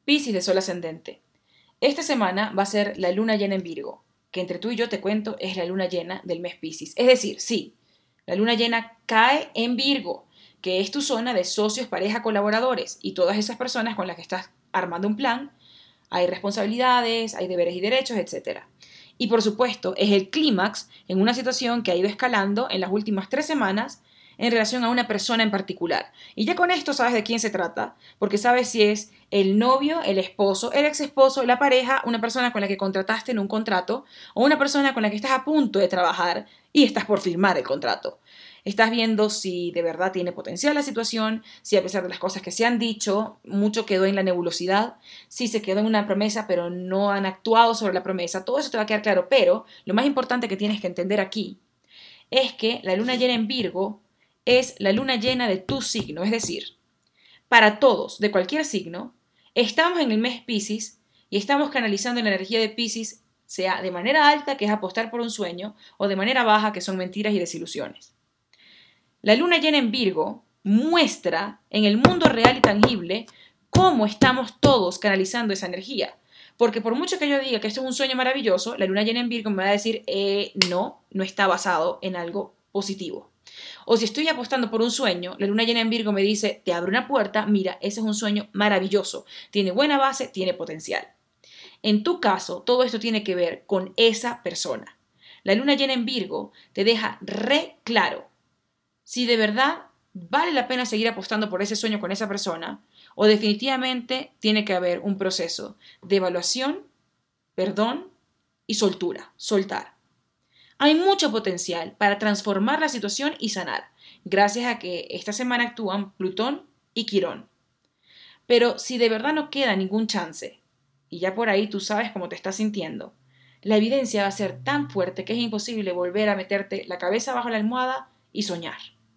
Piscis de Sol ascendente. Esta semana va a ser la luna llena en Virgo, que entre tú y yo te cuento es la luna llena del mes Piscis. Es decir, sí, la luna llena cae en Virgo, que es tu zona de socios, pareja, colaboradores y todas esas personas con las que estás armando un plan. Hay responsabilidades, hay deberes y derechos, etcétera. Y por supuesto, es el clímax en una situación que ha ido escalando en las últimas 3 semanas en relación a una persona en particular. Y ya con esto sabes de quién se trata, porque sabes si es el novio, el esposo, el ex esposo, la pareja, una persona con la que contrataste en un contrato o una persona con la que estás a punto de trabajar y estás por firmar el contrato. Estás viendo si de verdad tiene potencial la situación, si a pesar de las cosas que se han dicho, mucho quedó en la nebulosidad, si se quedó en una promesa pero no han actuado sobre la promesa. Todo eso te va a quedar claro, pero lo más importante que tienes que entender aquí es que la luna llena en Virgo es la luna llena de tu signo, es decir, para todos, de cualquier signo, estamos en el mes Piscis y estamos canalizando la energía de Piscis, sea de manera alta, que es apostar por un sueño, o de manera baja, que son mentiras y desilusiones. La luna llena en Virgo muestra en el mundo real y tangible cómo estamos todos canalizando esa energía. Porque por mucho que yo diga que esto es un sueño maravilloso, la luna llena en Virgo me va a decir, no, no está basado en algo positivo. O si estoy apostando por un sueño, la luna llena en Virgo me dice, te abre una puerta, mira, ese es un sueño maravilloso, tiene buena base, tiene potencial. En tu caso, todo esto tiene que ver con esa persona. La luna llena en Virgo te deja re claro si de verdad vale la pena seguir apostando por ese sueño con esa persona o definitivamente tiene que haber un proceso de evaluación, perdón y soltura, soltar. Hay mucho potencial para transformar la situación y sanar, gracias a que esta semana actúan Plutón y Quirón. Pero si de verdad no queda ningún chance, y ya por ahí tú sabes cómo te estás sintiendo, la evidencia va a ser tan fuerte que es imposible volver a meterte la cabeza bajo la almohada y soñar.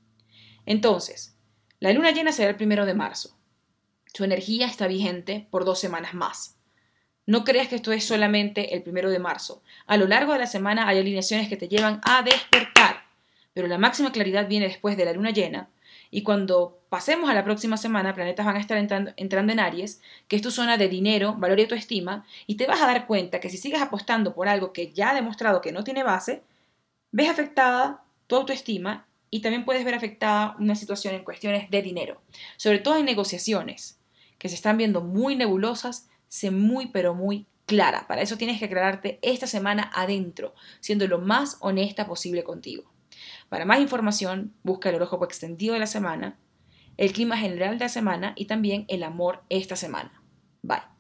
Entonces, la luna llena será el 1 de marzo. Su energía está vigente por 2 semanas más. No creas que esto es solamente el 1 de marzo. A lo largo de la semana hay alineaciones que te llevan a despertar, pero la máxima claridad viene después de la luna llena. Y cuando pasemos a la próxima semana, planetas van a estar entrando en Aries, que es tu zona de dinero, valor y autoestima, y te vas a dar cuenta que si sigues apostando por algo que ya ha demostrado que no tiene base, ves afectada tu autoestima y también puedes ver afectada una situación en cuestiones de dinero, sobre todo en negociaciones, que se están viendo muy nebulosas, sé muy pero muy clara. Para eso tienes que aclararte esta semana adentro, siendo lo más honesta posible contigo. Para más información, busca el horóscopo extendido de la semana, el clima general de la semana y también el amor esta semana. Bye.